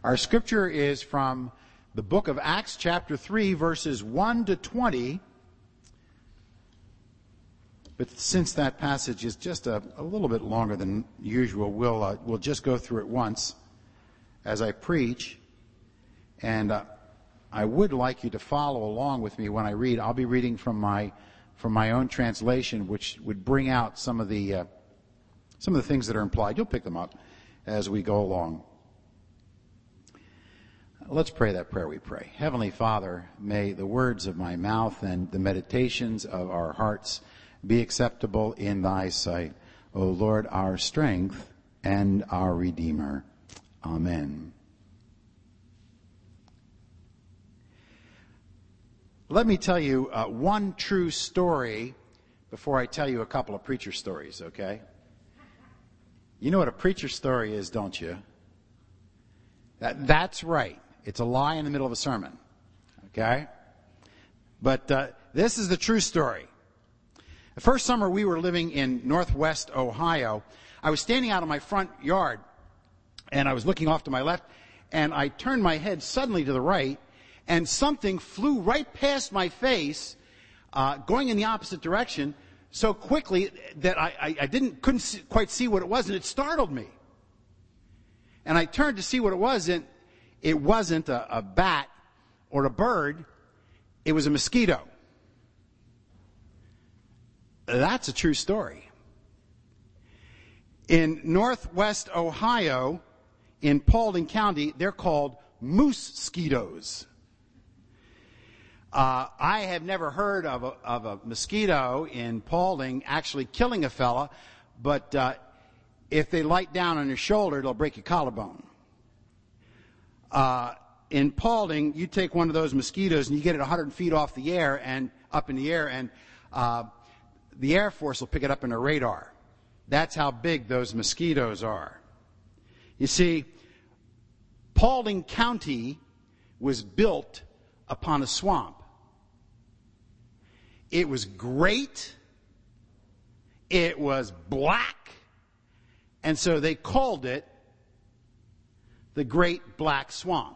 Our scripture is from the book of Acts chapter 3, verses 1 to 20. But since that passage is just a little bit longer than usual, we'll just go through it once as I preach. And I would like you to follow along with me when I read. I'll be reading from my own translation, which would bring out some of the things that are implied. You'll pick them up as we go along. Let's pray that prayer we pray. Heavenly Father, may the words of my mouth and the meditations of our hearts be acceptable in thy sight, O Lord, our strength and our Redeemer. Amen. Let me tell you one true story before I tell you a couple of preacher stories, okay? You know what a preacher story is, don't you? That's right. It's a lie in the middle of a sermon, okay? But this is the true story. The first summer we were living in Northwest Ohio, I was standing out in my front yard, and I was looking off to my left, and I turned my head suddenly to the right, and something flew right past my face, going in the opposite direction, so quickly that I couldn't quite see what it was, and it startled me. And I turned to see what it was, and it wasn't a bat or a bird. It was a mosquito. That's a true story. In Northwest Ohio, in Paulding County, they're called moose-skeetos. I have never heard of a mosquito in Paulding actually killing a fella, but if they light down on your shoulder, it'll break your collarbone. In Paulding, you take one of those mosquitoes and you get it 100 feet off the air and up in the air, and the Air Force will pick it up in a radar. That's how big those mosquitoes are. You see, Paulding County was built upon a swamp. It was great. It was black. And so they called it the Great Black Swamp.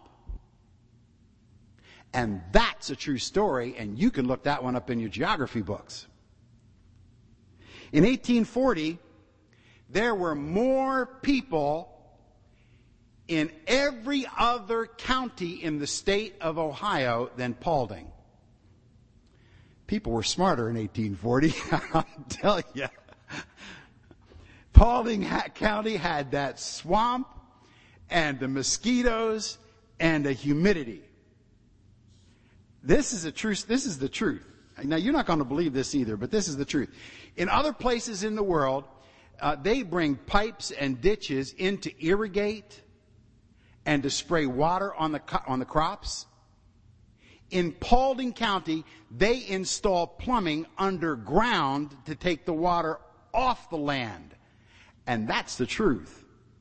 And that's a true story, and you can look that one up in your geography books. In 1840, there were more people in every other county in the state of Ohio than Paulding. People were smarter in 1840, I'll tell you. Paulding County had that swamp and the mosquitoes and the humidity. This is the truth. Now, you're not going to believe this either, but this is the truth. In other places in the world, they bring pipes and ditches in to irrigate and to spray water on the crops. In Paulding County, they install plumbing underground to take the water off the land. And that's the truth.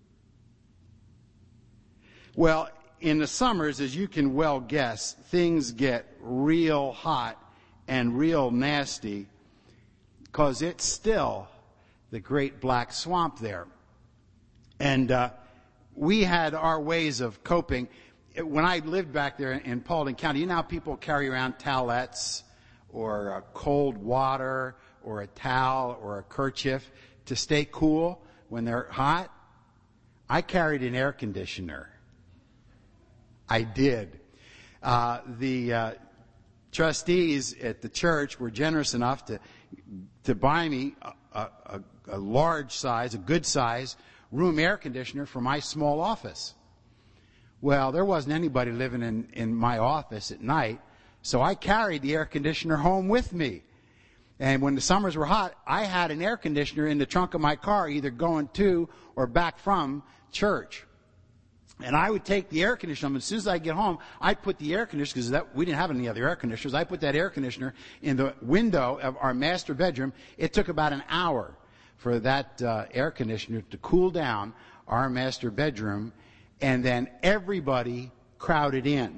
Well, in the summers, as you can well guess, things get real hot and real nasty because it's still the Great Black Swamp there. And we had our ways of coping. When I lived back there in Paulding County, you know how people carry around towelettes or cold water or a towel or a kerchief to stay cool when they're hot? I carried an air conditioner. I did. The trustees at the church were generous enough to buy me a large size, a good size room air conditioner for my small office. Well, there wasn't anybody living in my office at night, so I carried the air conditioner home with me. And when the summers were hot, I had an air conditioner in the trunk of my car, either going to or back from church. And I would take the air conditioner, and as soon as I get home, I'd put the air conditioner, because we didn't have any other air conditioners, I put that air conditioner in the window of our master bedroom. It took about an hour for that air conditioner to cool down our master bedroom, and then everybody crowded in.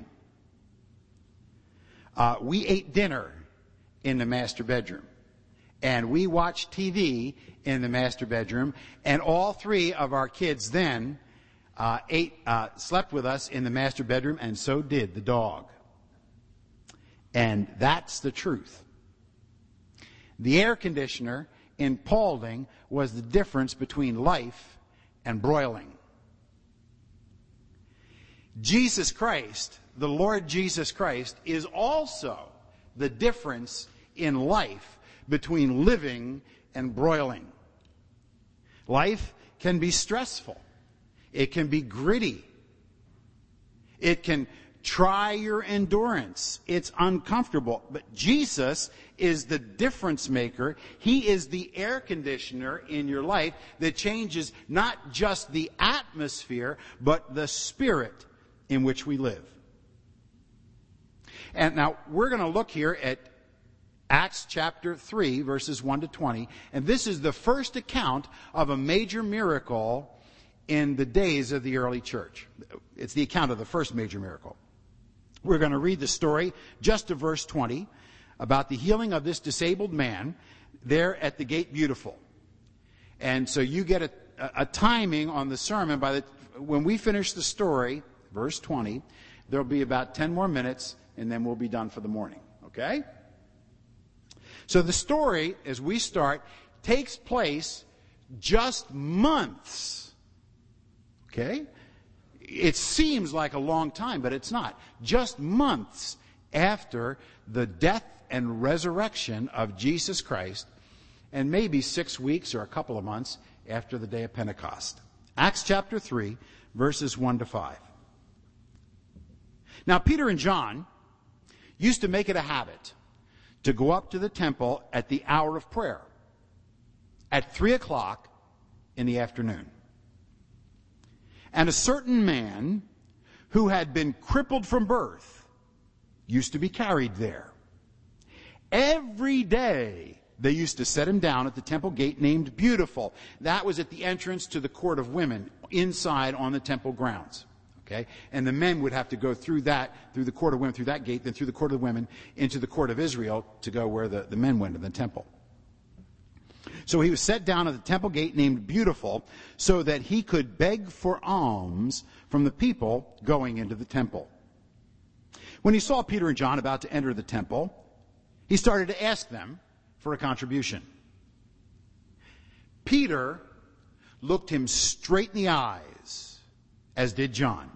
We ate dinner in the master bedroom, and we watched TV in the master bedroom, and all three of our kids then slept with us in the master bedroom, and so did the dog. And that's the truth. The air conditioner in Paulding was the difference between life and broiling. Jesus Christ, the Lord Jesus Christ, is also the difference in life between living and broiling. Life can be stressful. It can be gritty. It can try your endurance. It's uncomfortable. But Jesus is the difference maker. He is the air conditioner in your life that changes not just the atmosphere, but the spirit in which we live. And now we're going to look here at Acts chapter 3, verses 1 to 20. And this is the first account of a major miracle in the days of the early church. It's the account of the first major miracle. We're going to read the story just to verse 20 about the healing of this disabled man there at the Gate Beautiful. And so you get a timing on the sermon. When we finish the story, verse 20, there'll be about 10 more minutes, and then we'll be done for the morning. Okay? So the story, as we start, takes place just months. Okay? It seems like a long time, but it's not. Just months after the death and resurrection of Jesus Christ, and maybe 6 weeks or a couple of months after the day of Pentecost. Acts chapter 3, verses 1 to 5. Now, Peter and John used to make it a habit to go up to the temple at the hour of prayer, at 3 o'clock in the afternoon. And a certain man who had been crippled from birth used to be carried there. Every day they used to set him down at the temple gate named Beautiful. That was at the entrance to the court of women, inside on the temple grounds. Okay? And the men would have to go through the court of women, through that gate, then through the court of women, into the court of Israel to go where the men went to the temple. So he was set down at the temple gate named Beautiful so that he could beg for alms from the people going into the temple. When he saw Peter and John about to enter the temple, he started to ask them for a contribution. Peter looked him straight in the eyes, as did John.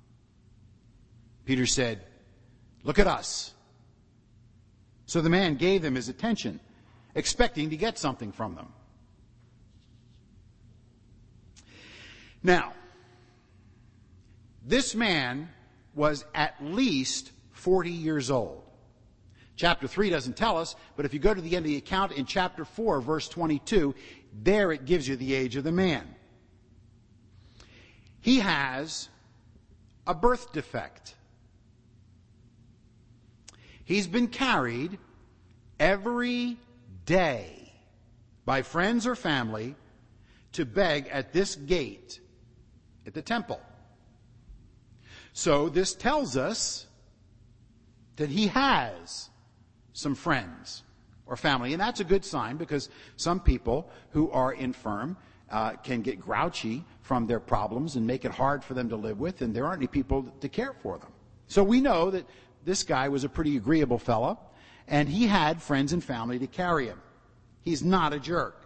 Peter said, "Look at us." So the man gave them his attention, expecting to get something from them. Now, this man was at least 40 years old. Chapter 3 doesn't tell us, but if you go to the end of the account in chapter 4, verse 22, there it gives you the age of the man. He has a birth defect. He's been carried every day by friends or family to beg at this gate at the temple. So this tells us that he has some friends or family, and that's a good sign because some people who are infirm can get grouchy from their problems and make it hard for them to live with, and there aren't any people to care for them. So we know that this guy was a pretty agreeable fellow, and he had friends and family to carry him. He's not a jerk.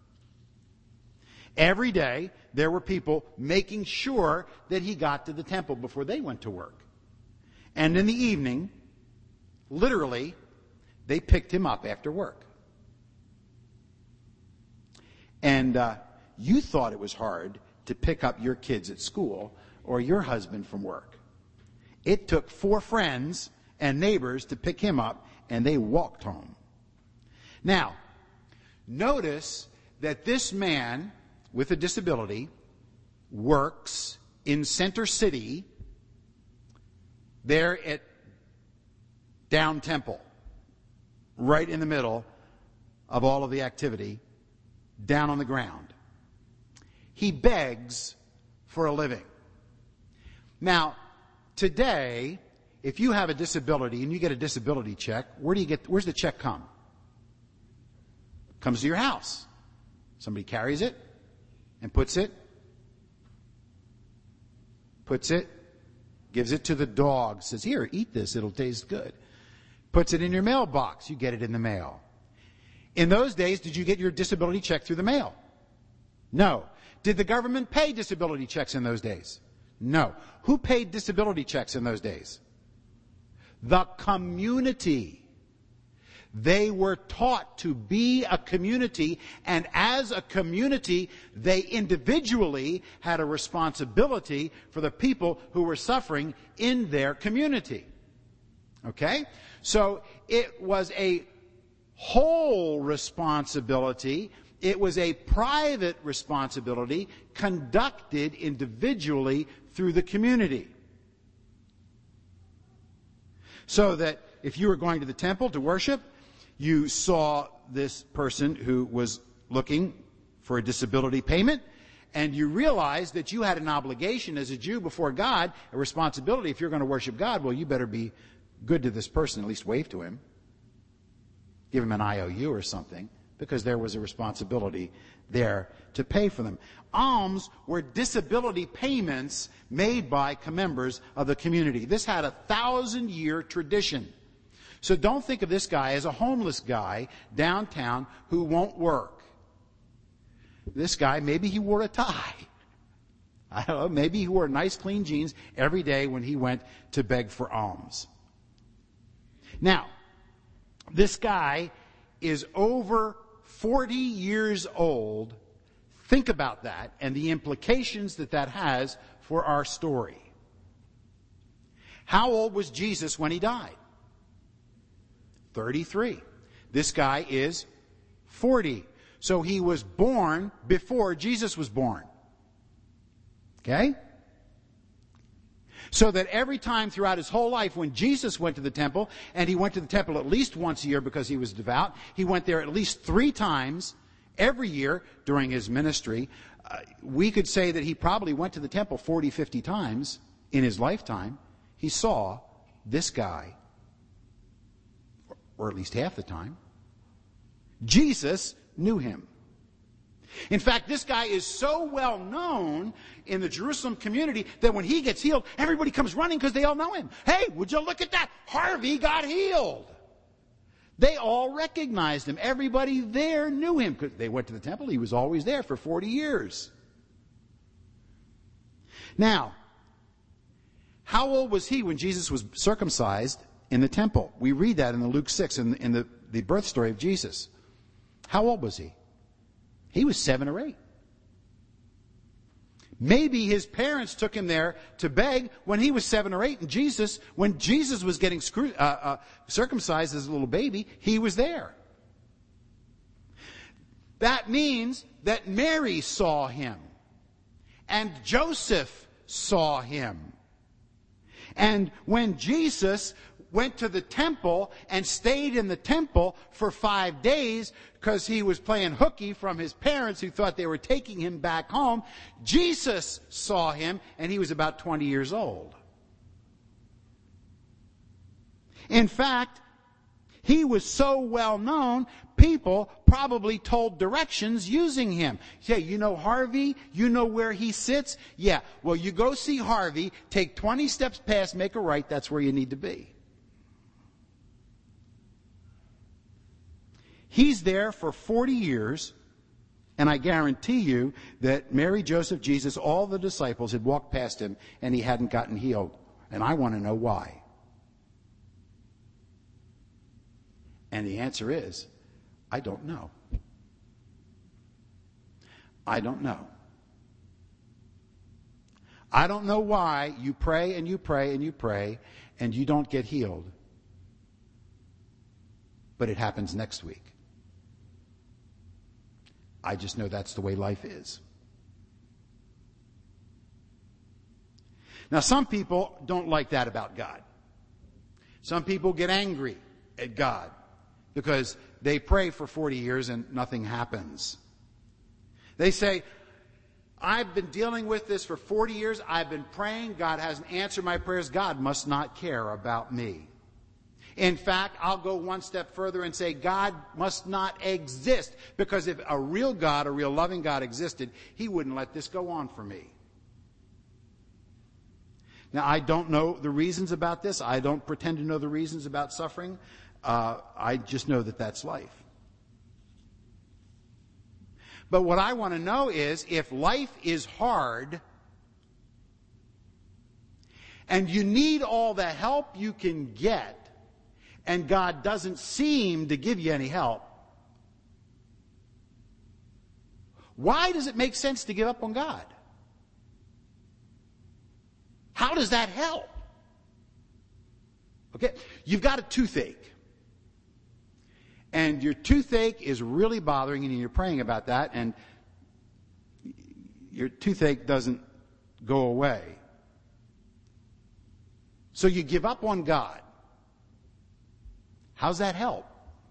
Every day, there were people making sure that he got to the temple before they went to work. And in the evening, literally, they picked him up after work. And you thought it was hard to pick up your kids at school or your husband from work. It took 4 friends and neighbors to pick him up, and they walked home. Now, notice that this man with a disability works in Center City, there at Down Temple, right in the middle of all of the activity, down on the ground. He begs for a living. Now, today, if you have a disability and you get a disability check, where's the check come? Comes to your house. Somebody carries it and puts it puts it, gives it to the dog, says, here, eat this, it'll taste good. Puts it in your mailbox, you get it in the mail. In those days, did you get your disability check through the mail? No. Did the government pay disability checks in those days? No. Who paid disability checks in those days? The community. They were taught to be a community, and as a community, they individually had a responsibility for the people who were suffering in their community. Okay? So it was a whole responsibility. It was a private responsibility conducted individually through the community. So that if you were going to the temple to worship, you saw this person who was looking for a disability payment, and you realized that you had an obligation as a Jew before God, a responsibility. If you're going to worship God, well, you better be good to this person, at least wave to him. Give him an IOU or something, because there was a responsibility there to pay for them. Alms were disability payments made by members of the community. This had a 1,000-year tradition. So don't think of this guy as a homeless guy downtown who won't work. This guy, maybe he wore a tie. I don't know, maybe he wore nice clean jeans every day when he went to beg for alms. Now, this guy is over 40 years old. Think about that and the implications that that has for our story. How old was Jesus when he died? 33. This guy is 40. So he was born before Jesus was born. Okay? So that every time throughout his whole life when Jesus went to the temple, and he went to the temple at least once a year because he was devout, he went there at least 3 times every year during his ministry. We could say that he probably went to the temple 40, 50 times in his lifetime. He saw this guy, or at least half the time. Jesus knew him. In fact, this guy is so well known in the Jerusalem community that when he gets healed, everybody comes running because they all know him. Hey, would you look at that? Harvey got healed. They all recognized him. Everybody there knew him because they went to the temple. He was always there for 40 years. Now, how old was he when Jesus was circumcised in the temple? We read that in the Luke 6 in the birth story of Jesus. How old was he? He was 7 or 8. Maybe his parents took him there to beg when he was 7 or 8. And when Jesus was getting circumcised as a little baby, he was there. That means that Mary saw him. And Joseph saw him. And when Jesus went to the temple and stayed in the temple for 5 days because he was playing hooky from his parents who thought they were taking him back home, Jesus saw him, and he was about 20 years old. In fact, he was so well known, people probably told directions using him. Say, you know Harvey? You know where he sits? Yeah. Well, you go see Harvey, take 20 steps past, make a right, that's where you need to be. He's there for 40 years, and I guarantee you that Mary, Joseph, Jesus, all the disciples had walked past him and he hadn't gotten healed. And I want to know why. And the answer is, I don't know. I don't know. I don't know why you pray and you pray and you pray and you don't get healed. But it happens next week. I just know that's the way life is. Now, some people don't like that about God. Some people get angry at God because they pray for 40 years and nothing happens. They say, I've been dealing with this for 40 years. I've been praying. God hasn't answered my prayers. God must not care about me. In fact, I'll go one step further and say God must not exist, because if a real God, a real loving God existed, he wouldn't let this go on for me. Now, I don't know the reasons about this. I don't pretend to know the reasons about suffering. I just know that that's life. But what I want to know is, if life is hard and you need all the help you can get, and God doesn't seem to give you any help, why does it make sense to give up on God? How does that help? Okay, you've got a toothache. And your toothache is really bothering you, and you're praying about that, and your toothache doesn't go away. So you give up on God. How's that help?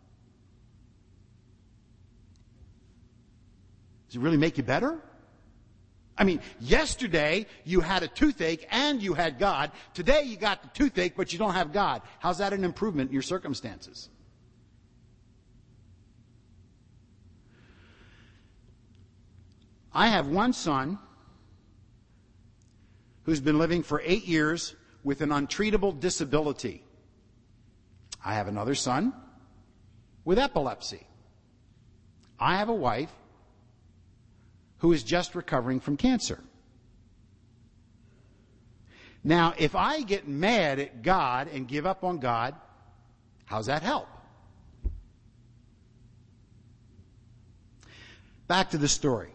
Does it really make you better? I mean, yesterday you had a toothache and you had God. Today you got the toothache, but you don't have God. How's that an improvement in your circumstances? I have one son who's been living for 8 years with an untreatable disability. I have another son with epilepsy. I have a wife who is just recovering from cancer. Now, if I get mad at God and give up on God, how's that help? Back to the story.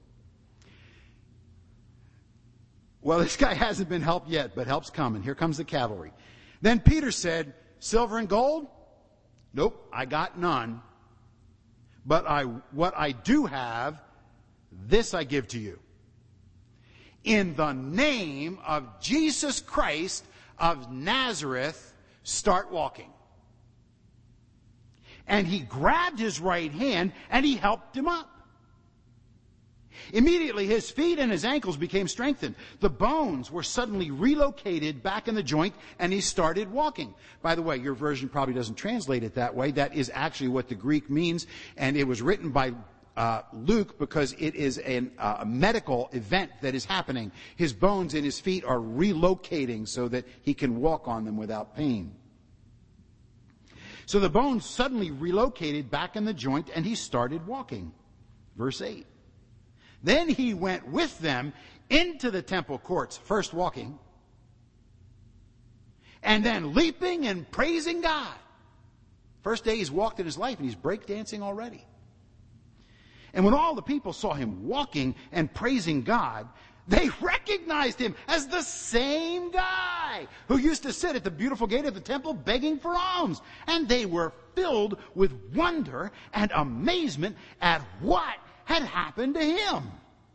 Well, this guy hasn't been helped yet, but help's coming. Here comes the cavalry. Then Peter said, silver and gold? Nope, I got none. But what I do have, this I give to you. In the name of Jesus Christ of Nazareth, start walking. And he grabbed his right hand and he helped him up. Immediately his feet and his ankles became strengthened. The bones were suddenly relocated back in the joint and he started walking. By the way, your version probably doesn't translate it that way. That is actually what the Greek means, and it was written by Luke because it is a medical event that is happening. His bones in his feet are relocating so that he can walk on them without pain. So the bones suddenly relocated back in the joint and he started walking. Verse 8. Then he went with them into the temple courts, first walking, and then leaping and praising God. First day he's walked in his life and he's breakdancing already. And when all the people saw him walking and praising God, they recognized him as the same guy who used to sit at the beautiful gate of the temple begging for alms. And they were filled with wonder and amazement at what had happened to him.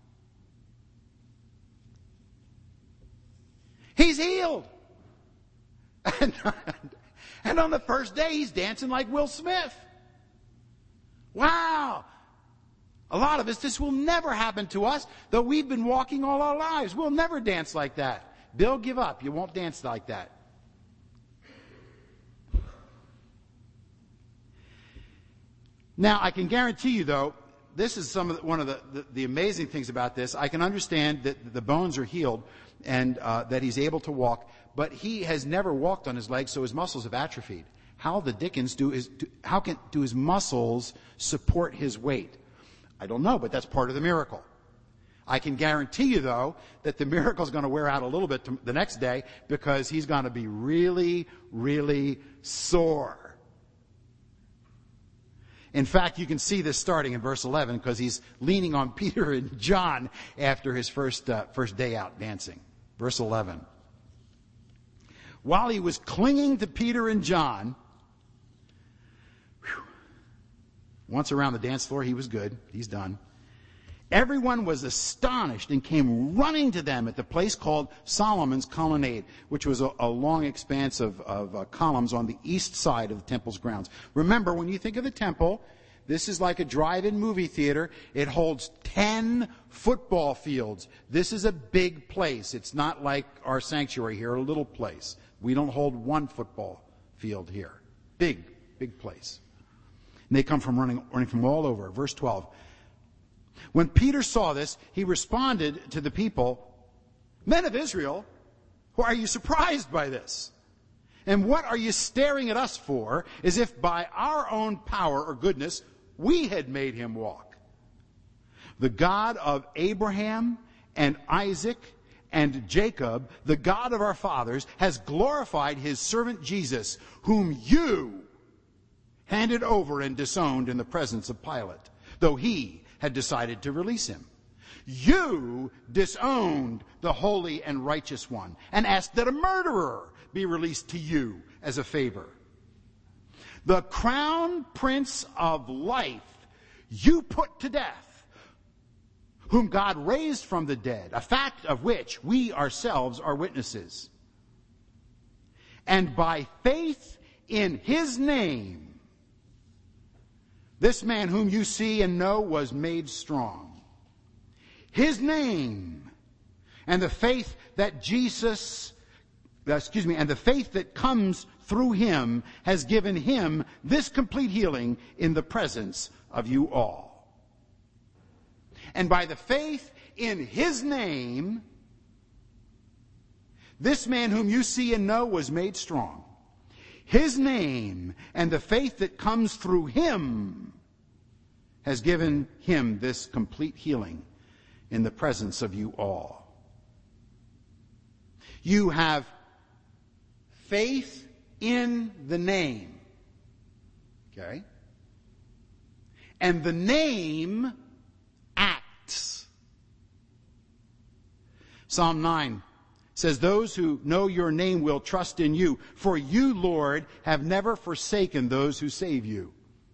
He's healed. And on the first day, he's dancing like Will Smith. Wow. A lot of us, this will never happen to us, though we've been walking all our lives. We'll never dance like that. Bill, give up. You won't dance like that. Now, I can guarantee you, though, this is one of the amazing things about this. I can understand that the bones are healed and that he's able to walk, but he has never walked on his legs, so his muscles have atrophied. How the dickens do his muscles support his weight? I don't know, but that's part of the miracle. I can guarantee you, though, that the miracle is going to wear out a little bit the next day because he's going to be really, really sore. In fact, you can see this starting in verse 11 because he's leaning on Peter and John after his first day out dancing. Verse 11. While he was clinging to Peter and John, once around the dance floor, he was good. He's done. Everyone was astonished and came running to them at the place called Solomon's Colonnade, which was a long expanse of columns on the east side of the temple's grounds. Remember, when you think of the temple, this is like a drive-in movie theater. It holds 10 football fields. This is a big place. It's not like our sanctuary here, a little place. We don't hold one football field here. Big, big place. And they come from running from all over. Verse 12. When Peter saw this, he responded to the people, "Men of Israel, Or are you surprised by this? And what are you staring at us for, as if by our own power or goodness we had made him walk? The God of Abraham and Isaac and Jacob, the God of our fathers, has glorified his servant Jesus, whom you handed over and disowned in the presence of Pilate, though he had decided to release him. You disowned the holy and righteous one and asked that a murderer be released to you as a favor. The crown prince of life you put to death, whom God raised from the dead, a fact of which we ourselves are witnesses. And by faith in his name, this man whom you see and know was made strong. His name and the faith that and the faith that comes through him has given him this complete healing in the presence of you all. And by the faith in his name, this man whom you see and know was made strong. His name and the faith that comes through him has given him this complete healing in the presence of you all. You have faith in the name. Okay? And the name acts. Psalm 9 says, those who know your name will trust in you, for you, Lord, have never forsaken those who save you.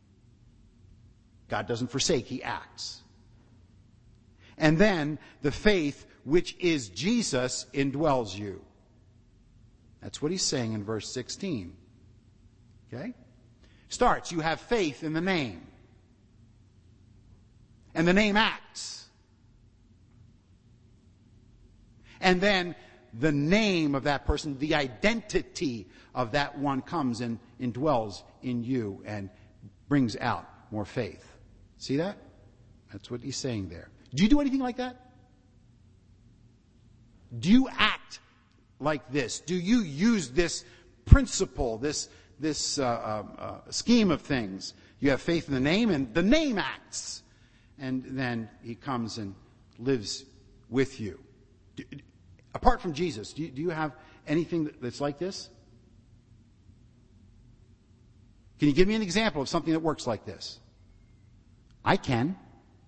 God doesn't forsake, he acts. And then the faith which is Jesus indwells you. That's what he's saying in verse 16. Okay? Starts, you have faith in the name. And the name acts. And then the name of that person, the identity of that one comes and indwells in you and brings out more faith. See that? That's what he's saying there. Do you do anything like that? Do you act like this? Do you use this principle, this scheme of things? You have faith in the name, and the name acts. And then he comes and lives with you. Apart from Jesus, do you have anything that's like this? Can you give me an example of something that works like this? I can.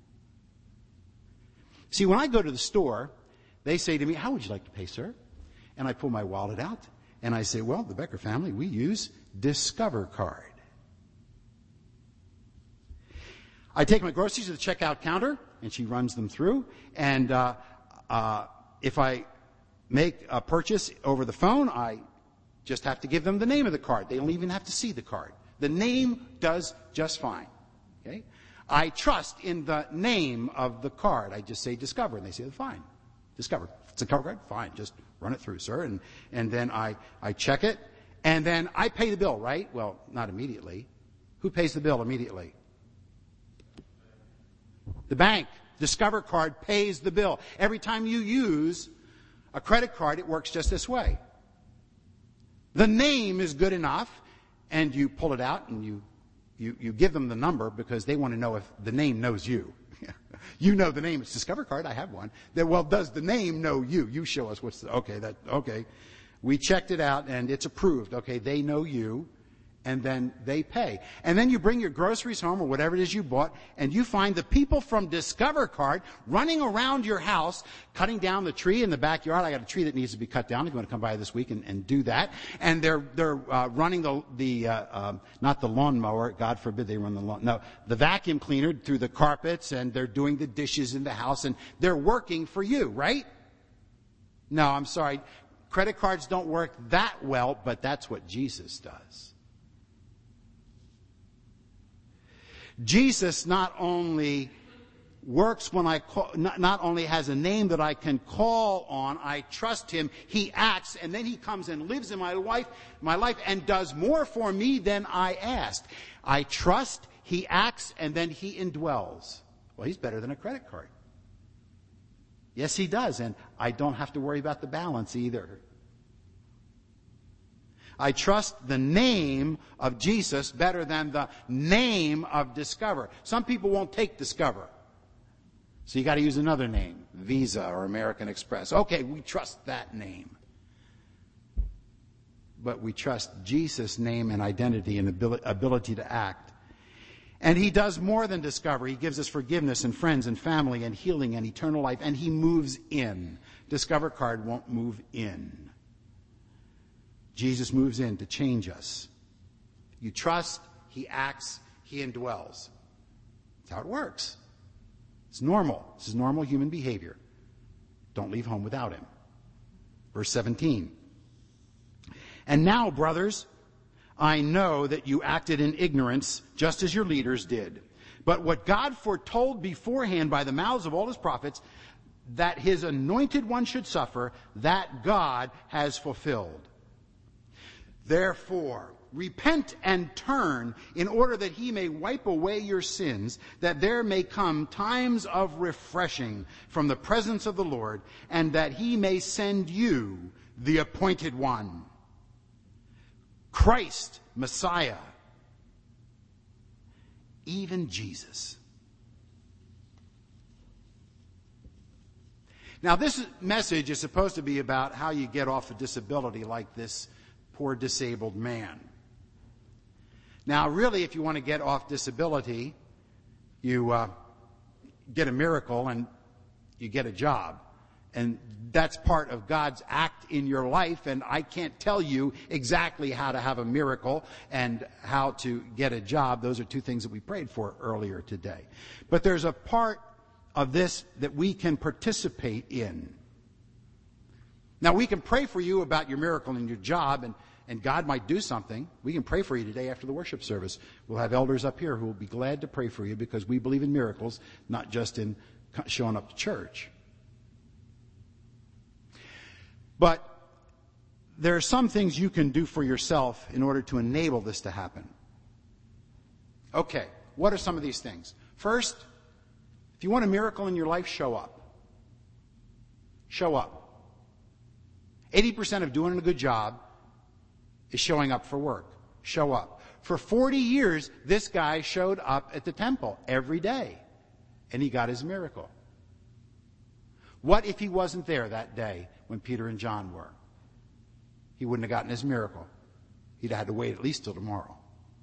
See, when I go to the store, they say to me, how would you like to pay, sir? And I pull my wallet out, and I say, well, the Becker family, we use Discover Card. I take my groceries to the checkout counter, and she runs them through. And if I make a purchase over the phone, I just have to give them the name of the card. They don't even have to see the card. The name does just fine. Okay? I trust in the name of the card. I just say Discover, and they say, fine. Discover. It's a cover card? Fine. Just run it through, sir. And then I check it, and then I pay the bill, right? Well, not immediately. Who pays the bill immediately? The bank. Discover Card pays the bill. Every time you use a credit card, it works just this way. The name is good enough, and you pull it out, and you give them the number because they want to know if the name knows you. You know the name. It's Discover Card. I have one. Well, does the name know you? You show us what's okay. We checked it out and it's approved. Okay, they know you, and then they pay. And then you bring your groceries home or whatever it is you bought, and you find the people from Discover Card running around your house, cutting down the tree in the backyard. I got a tree that needs to be cut down if you want to come by this week and do that. And they're running not the lawnmower, God forbid they run the lawn. No, the vacuum cleaner through the carpets, and they're doing the dishes in the house, and they're working for you, right? No, I'm sorry. Credit cards don't work that well, but that's what Jesus does. Jesus not only works when I call, not only has a name that I can call on, I trust him, he acts, and then he comes and lives in my life and does more for me than I asked. I trust, he acts, and then he indwells. Well, he's better than a credit card. Yes, he does, and I don't have to worry about the balance either. I trust the name of Jesus better than the name of Discover. Some people won't take Discover. So you got to use another name, Visa or American Express. Okay, we trust that name. But we trust Jesus' name and identity and ability to act. And he does more than Discover. He gives us forgiveness and friends and family and healing and eternal life. And he moves in. Discover card won't move in. Jesus moves in to change us. You trust, he acts, he indwells. That's how it works. It's normal. This is normal human behavior. Don't leave home without him. Verse 17. And now, brothers, I know that you acted in ignorance, just as your leaders did. But what God foretold beforehand by the mouths of all his prophets, that his anointed one should suffer, that God has fulfilled. Therefore, repent and turn, in order that he may wipe away your sins, that there may come times of refreshing from the presence of the Lord, and that he may send you the appointed one, Christ, Messiah, even Jesus. Now, this message is supposed to be about how you get off a disability like this poor disabled man. Now, really, if you want to get off disability, you get a miracle and you get a job. And that's part of God's act in your life. And I can't tell you exactly how to have a miracle and how to get a job. Those are two things that we prayed for earlier today. But there's a part of this that we can participate in. Now, we can pray for you about your miracle and your job, and God might do something. We can pray for you today after the worship service. We'll have elders up here who will be glad to pray for you, because we believe in miracles, not just in showing up to church. But there are some things you can do for yourself in order to enable this to happen. Okay, what are some of these things? First, if you want a miracle in your life, show up. Show up. 80% of doing a good job is showing up for work. Show up. For 40 years, this guy showed up at the temple every day, and he got his miracle. What if he wasn't there that day when Peter and John were? He wouldn't have gotten his miracle. He'd have had to wait at least till tomorrow.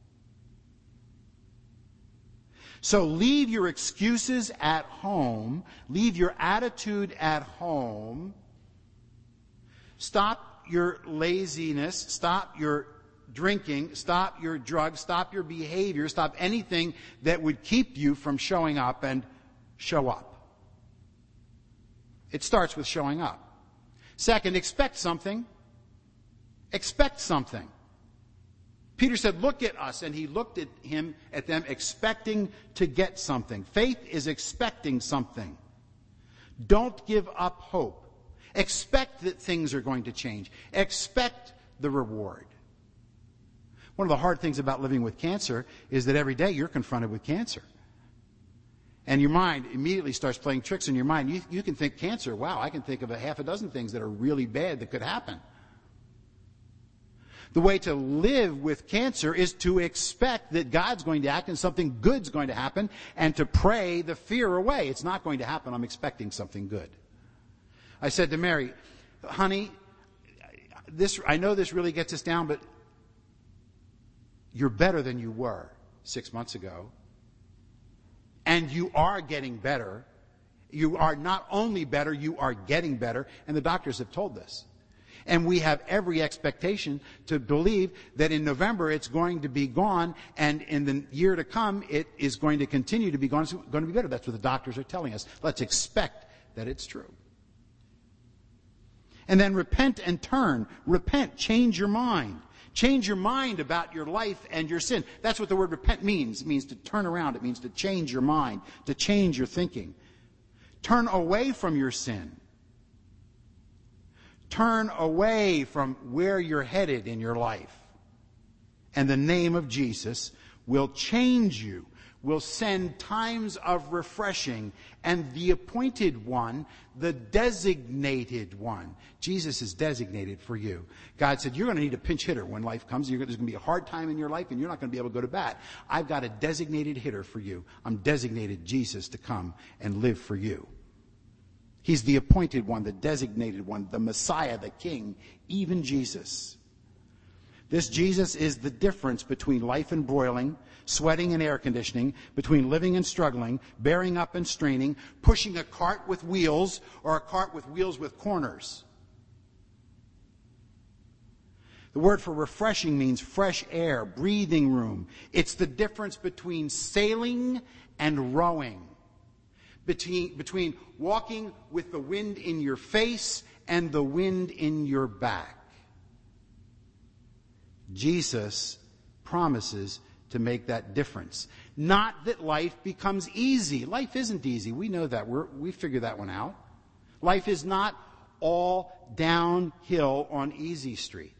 So leave your excuses at home. Leave your attitude at home. Stop your laziness. Stop your drinking. Stop your drugs. Stop your behavior. Stop anything that would keep you from showing up, and show up. It starts with showing up. Second, expect something. Expect something. Peter said, look at us, and he looked at them expecting to get something. Faith is expecting something. Don't give up hope. Expect that things are going to change. Expect the reward. One of the hard things about living with cancer is that every day you're confronted with cancer. And your mind immediately starts playing tricks in your mind. You can think cancer. Wow, I can think of a half a dozen things that are really bad that could happen. The way to live with cancer is to expect that God's going to act and something good's going to happen, and to pray the fear away. It's not going to happen. I'm expecting something good. I said to Mary, honey, I know this really gets us down, but you're better than you were 6 months ago. And you are getting better. You are not only better, you are getting better. And the doctors have told this. And we have every expectation to believe that in November it's going to be gone, and in the year to come it is going to continue to be gone. It's going to be better. That's what the doctors are telling us. Let's expect that it's true. And then repent and turn. Repent. Change your mind. Change your mind about your life and your sin. That's what the word repent means. It means to turn around. It means to change your mind, to change your thinking. Turn away from your sin. Turn away from where you're headed in your life. And the name of Jesus will change you, will send times of refreshing, and the appointed one, the designated one. Jesus is designated for you. God said, you're going to need a pinch hitter when life comes. There's going to be a hard time in your life, and you're not going to be able to go to bat. I've got a designated hitter for you. I'm designated Jesus to come and live for you. He's the appointed one, the designated one, the Messiah, the King, even Jesus. This Jesus is the difference between life and broiling, sweating and air conditioning, between living and struggling, bearing up and straining, pushing a cart with wheels or a cart with wheels with corners. The word for refreshing means fresh air, breathing room. It's the difference between sailing and rowing, between walking with the wind in your face and the wind in your back. Jesus promises to make that difference. Not that life becomes easy. Life isn't easy. We know that. We figured that one out. Life is not all downhill on easy street.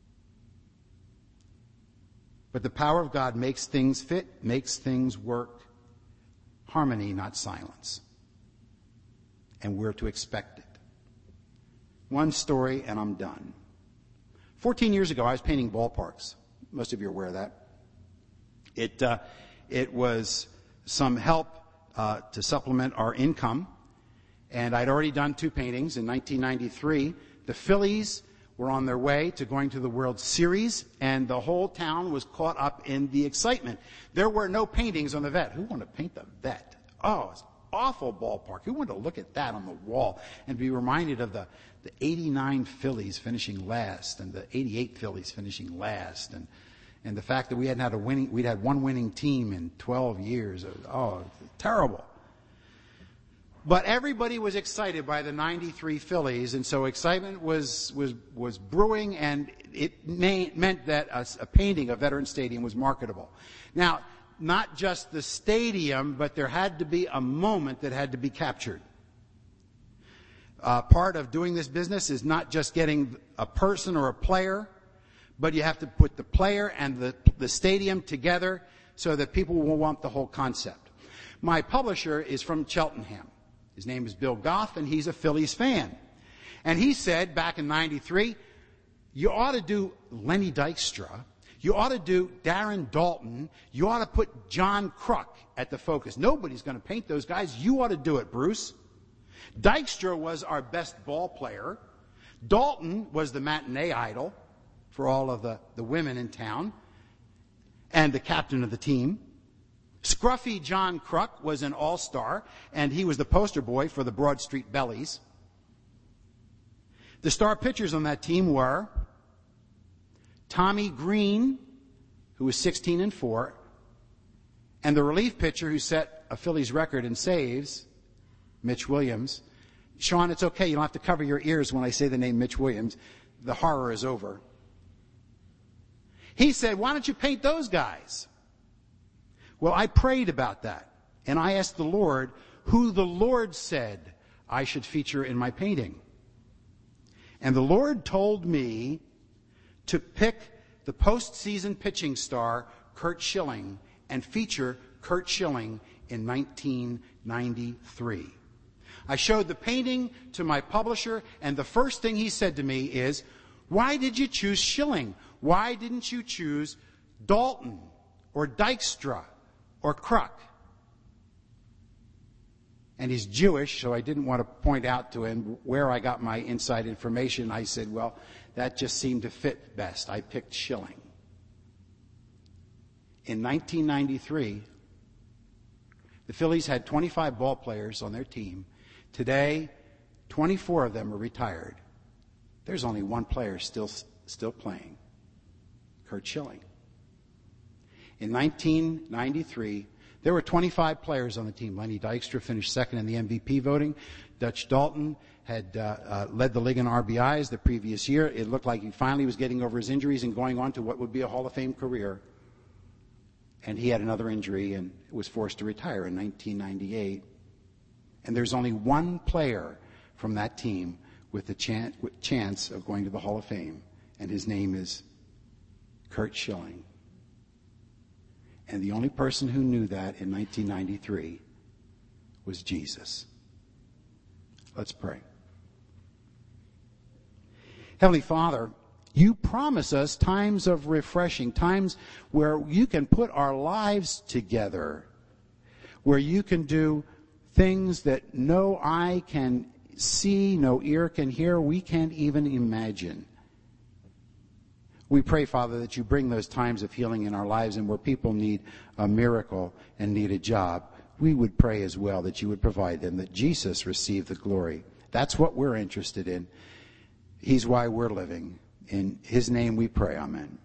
But the power of God makes things fit, makes things work. Harmony, not silence. And we're to expect it. One story and I'm done. 14 years ago, I was painting ballparks. Most of you are aware of that. It was some help to supplement our income. And I'd already done 2 paintings. In 1993, the Phillies were on their way to going to the World Series, and the whole town was caught up in the excitement. There were no paintings on the vet. Who wanted to paint the vet? Oh, it's an awful ballpark. Who wanted to look at that on the wall and be reminded of the 89 Phillies finishing last and the 88 Phillies finishing last, and the fact that we'd had one winning team in 12 years. Oh, terrible. But everybody was excited by the 93 Phillies, and so excitement was brewing, and it meant that a painting of Veterans Stadium was marketable. Now, not just the stadium, but there had to be a moment that had to be captured. Part of doing this business is not just getting a person or a player, but you have to put the player and the stadium together so that people will want the whole concept. My publisher is from Cheltenham. His name is Bill Goff, and he's a Phillies fan. And he said back in 93, you ought to do Lenny Dykstra. You ought to do Darren Dalton. You ought to put John Kruk at the focus. Nobody's going to paint those guys. You ought to do it, Bruce. Dykstra was our best ball player. Dalton was the matinee idol for all of the women in town and the captain of the team. Scruffy John Kruk was an all-star, and he was the poster boy for the Broad Street Bellies. The star pitchers on that team were Tommy Green, who was 16-4, and the relief pitcher who set a Phillies record in saves, Mitch Williams. Sean, it's okay. You don't have to cover your ears when I say the name Mitch Williams. The horror is over. He said, why don't you paint those guys? Well, I prayed about that, and I asked the Lord who the Lord said I should feature in my painting. And the Lord told me to pick the postseason pitching star, Curt Schilling, and feature Curt Schilling in 1993. I showed the painting to my publisher, and the first thing he said to me is, why did you choose Schilling? Why didn't you choose Dalton or Dykstra or Kruk? And he's Jewish, so I didn't want to point out to him where I got my inside information. I said, well, that just seemed to fit best. I picked Schilling. In 1993, the Phillies had 25 ball players on their team. Today, 24 of them are retired. There's only one player still playing, Curt Schilling. In 1993, there were 25 players on the team. Lenny Dykstra finished second in the MVP voting. Dutch Dalton had led the league in RBIs the previous year. It looked like he finally was getting over his injuries and going on to what would be a Hall of Fame career. And he had another injury and was forced to retire in 1998. And there's only one player from that team with the chance of going to the Hall of Fame, and his name is Curt Schilling. And the only person who knew that in 1993 was Jesus. Let's pray. Heavenly Father, you promise us times of refreshing, times where you can put our lives together, where you can do things that no eye can see, no ear can hear, we can't even imagine. We pray, Father, that you bring those times of healing in our lives, and where people need a miracle and need a job, we would pray as well that you would provide them, that Jesus receive the glory. That's what we're interested in. He's why we're living. In his name we pray, amen.